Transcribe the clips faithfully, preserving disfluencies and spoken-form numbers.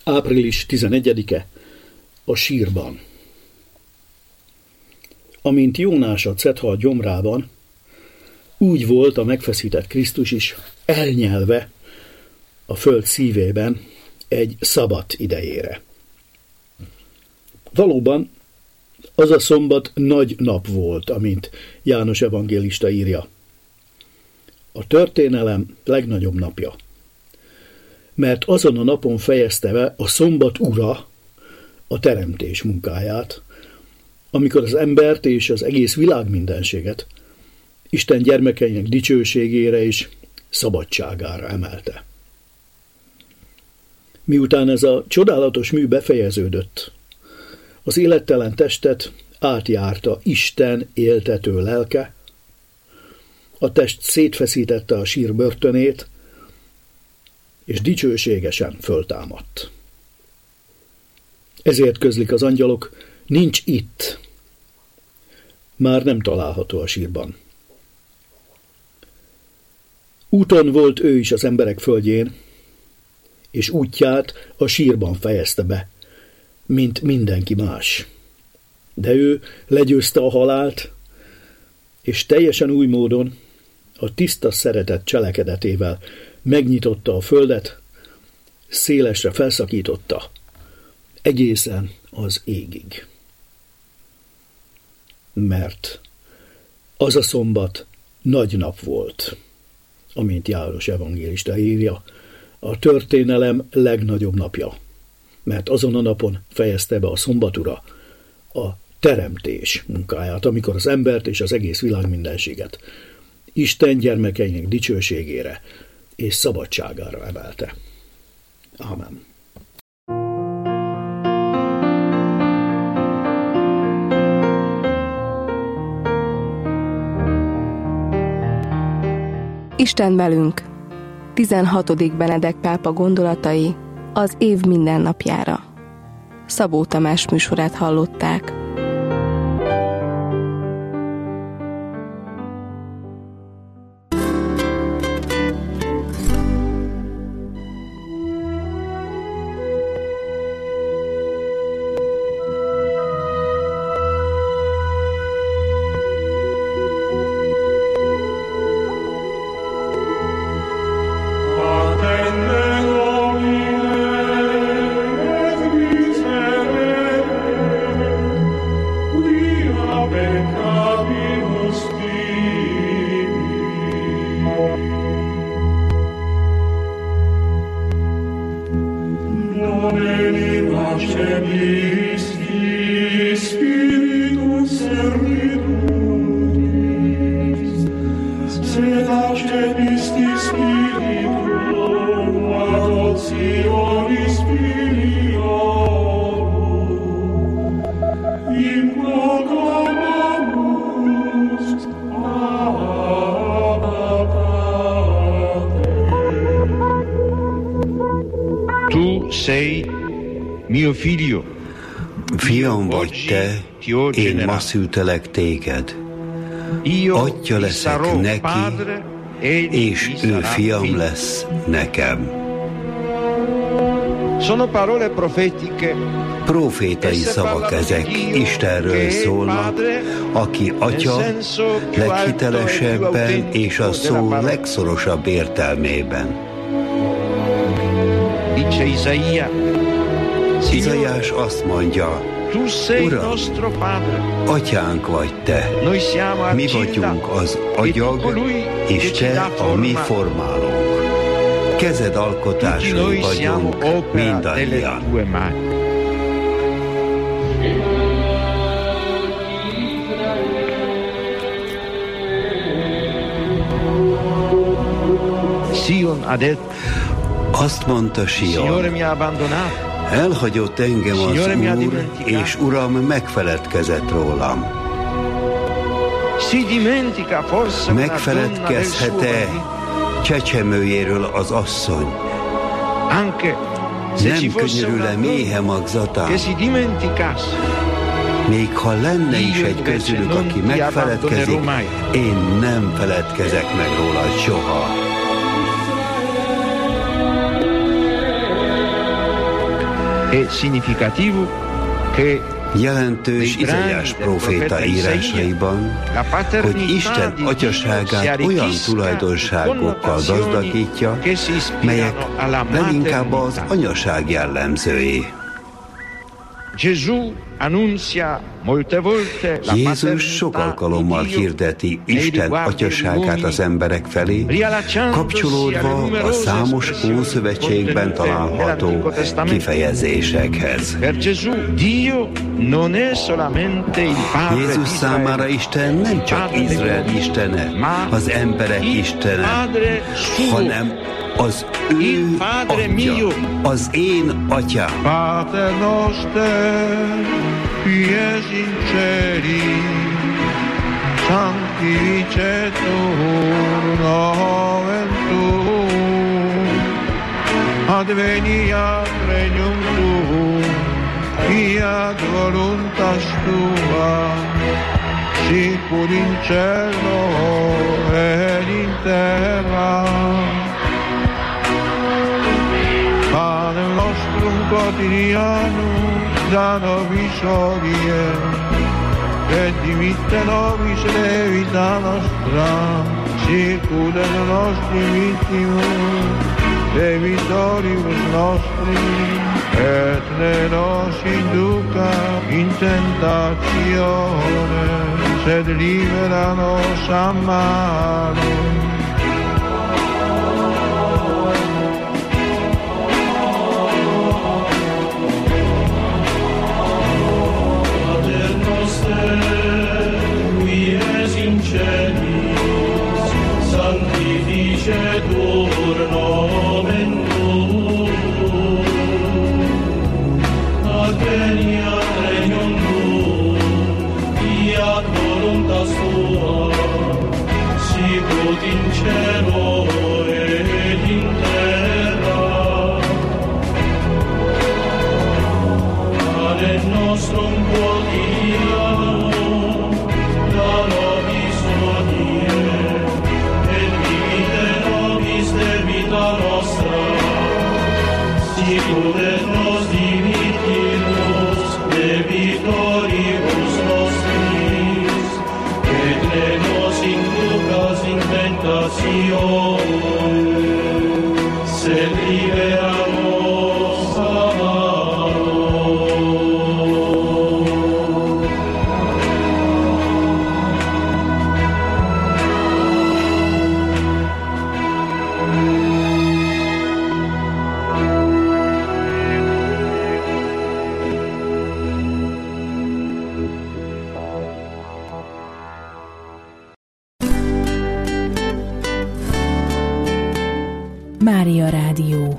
április tizenegyedike, a sírban. Amint Jónás a cethal gyomrában, úgy volt a megfeszített Krisztus is elnyelve a föld szívében egy szabat idejére. Valóban az a szombat nagy nap volt, amint János evangélista írja. A történelem legnagyobb napja. Mert azon a napon fejezte be a szombat ura a teremtés munkáját, amikor az embert és az egész világ mindenséget Isten gyermekeinek dicsőségére és szabadságára emelte. Miután ez a csodálatos mű befejeződött, az élettelen testet átjárta Isten éltető lelke, a test szétfeszítette a sír börtönét, és dicsőségesen föltámadt. Ezért közlik az angyalok, nincs itt, már nem található a sírban. Úton volt ő is az emberek földjén, és útját a sírban fejezte be, mint mindenki más. De ő legyőzte a halált, és teljesen új módon, a tiszta szeretet cselekedetével megnyitotta a földet, szélesre felszakította, egészen az égig. Mert az a szombat nagy nap volt, amint János evangélista írja, a történelem legnagyobb napja, mert azon a napon fejezte be a szombat ura a teremtés munkáját, amikor az embert és az egész világ mindenséget Isten gyermekeinek dicsőségére és szabadságára emelte. Amen. Isten velünk. tizenhatodik Benedek pápa gondolatai az év mindennapjára. Szabó Tamás műsorát hallották. Fiam vagy te, én ma szültelek téged. Atya leszek neki, és ő fiam lesz nekem. Profétai szavak ezek, Istenről szólnak, aki Atya leghitelesebben és a szó legszorosabb értelmében. Izaiás azt mondja, Uram, Atyánk vagy te, mi vagyunk az agyag, és te a mi formálónk. Kezed alkotásai vagyunk mindannyian. Azt mondta Sion, elhagyott engem az Úr, és Uram megfeledkezett rólam. Megfeledkezhet-e csecsemőjéről az asszony? Nem könyörül-e méhe magzatán? Még ha lenne is egy közülük, aki megfeledkezik, én nem feledkezek meg rólad soha. è significativo che jelentős Izaiás próféta írásaiban, hogy Isten atyaságát olyan tulajdonságokkal gazdagítja, melyek leginkább az anyaság jellemzői. Jézus sok alkalommal hirdeti Isten atyaságát az emberek felé, kapcsolódva a számos Ószövetségben található kifejezésekhez. Jézus számára Isten nem csak Izrael istene, az emberek istene, hanem az ő atya, az én atyám. Pater noster, qui es in celi, sanctificetur nomen tuum, adveniat regnum tuum, fiat voluntas tua, sicur in cielo et in terra. Panem nostrum quotidianum da nobis hodie, et dimitte nobis debita nostra, sicur et nostri victimus debitoribus nostris, et ne nos induca in tentatione, sed libera nos a malo. Sanctificetur nomen tuum, adveniat regnum tuum, fiat voluntas tua, sicut in cielo et in terra. Panem nostrum quotidianum da nobis hodie, debita nostra, sicur et nos dimittimus debitoribus nostris, et ne nos inducas in tentatione, sed libera nos a malo. Mária Rádió.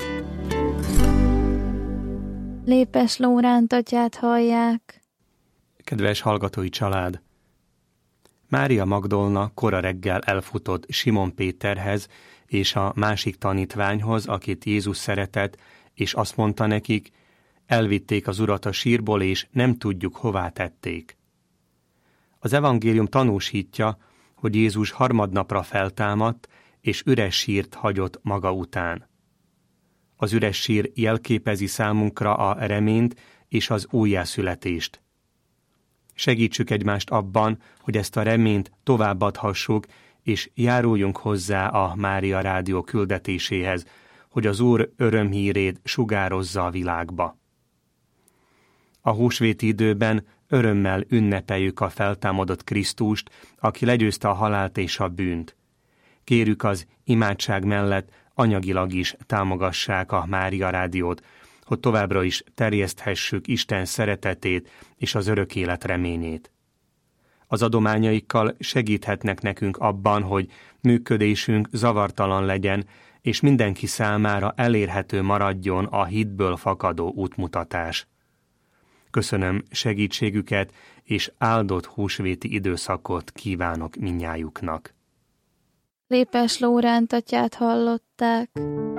Lépes Lóránt atyát hallják. Kedves hallgatói család! Mária Magdolna kora reggel elfutott Simon Péterhez és a másik tanítványhoz, akit Jézus szeretett, és azt mondta nekik, elvitték az Urat a sírból, és nem tudjuk, hová tették. Az evangélium tanúsítja, hogy Jézus harmadnapra feltámadt, és üres sírt hagyott maga után. Az üres sír jelképezi számunkra a reményt és az újjászületést. Segítsük egymást abban, hogy ezt a reményt továbbadhassuk, és járuljunk hozzá a Mária Rádió küldetéséhez, hogy az Úr örömhírét sugározza a világba. A húsvéti időben örömmel ünnepeljük a feltámadott Krisztust, aki legyőzte a halált és a bűnt. Kérjük az imádság mellett anyagilag is támogassák a Mária Rádiót, hogy továbbra is terjeszthessük Isten szeretetét és az örök élet reményét. Az adományaikkal segíthetnek nekünk abban, hogy működésünk zavartalan legyen, és mindenki számára elérhető maradjon a hitből fakadó útmutatás. Köszönöm segítségüket, és áldott húsvéti időszakot kívánok mindnyájuknak. Lépes Lóránt atyát hallották.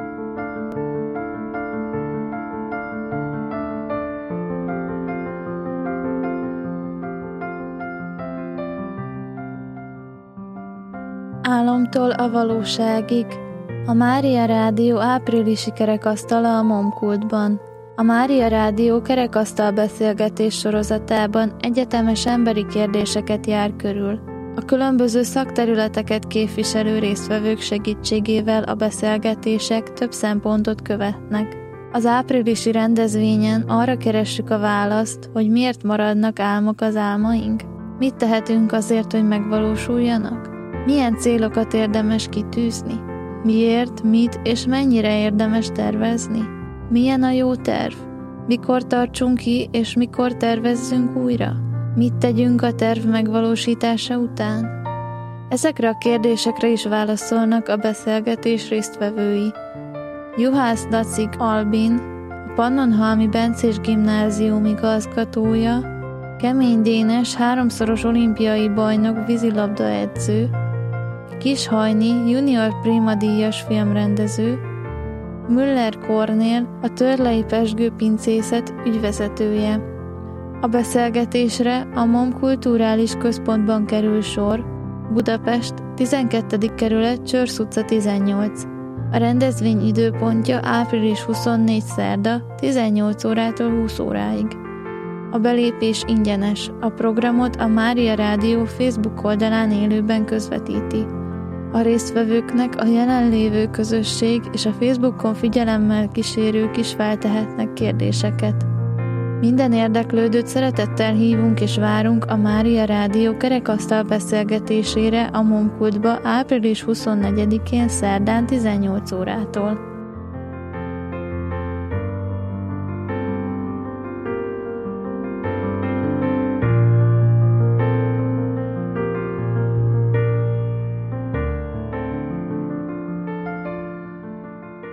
Álomtól a valóságig. A Mária Rádió áprilisi kerekasztala a Momkultban. A Mária Rádió kerekasztal beszélgetés sorozatában egyetemes emberi kérdéseket jár körül. A különböző szakterületeket képviselő résztvevők segítségével a beszélgetések több szempontot követnek. Az áprilisi rendezvényen arra keressük a választ, hogy miért maradnak álmok az álmaink. Mit tehetünk azért, hogy megvalósuljanak? Milyen célokat érdemes kitűzni? Miért, mit és mennyire érdemes tervezni? Milyen a jó terv? Mikor tartsunk ki, és mikor tervezzünk újra? Mit tegyünk a terv megvalósítása után? Ezekre a kérdésekre is válaszolnak a beszélgetés résztvevői. Juhász Dacik Albin, a Pannonhalmi Bencés Gimnázium igazgatója, Kemény Dénes háromszoros olimpiai bajnok vízilabda edző, Kishajni junior Prima díjas filmrendező, Müller Kornél, a Törlei Pezsgő Pincészet ügyvezetője. A beszélgetésre a MOM Kulturális Központban kerül sor, Budapest, tizenkettedik kerület, Csörsz utca tizennyolc. A rendezvény időpontja április huszonnégy szerda, tizennyolc órától húsz óráig. A belépés ingyenes, a programot a Mária Rádió Facebook oldalán élőben közvetíti. A résztvevőknek a jelenlévő közösség és a Facebookon figyelemmel kísérők is feltehetnek kérdéseket. Minden érdeklődőt szeretettel hívunk és várunk a Mária Rádió kerekasztal beszélgetésére a MOM Kultba április huszonnegyedikén szerdán tizennyolc órától.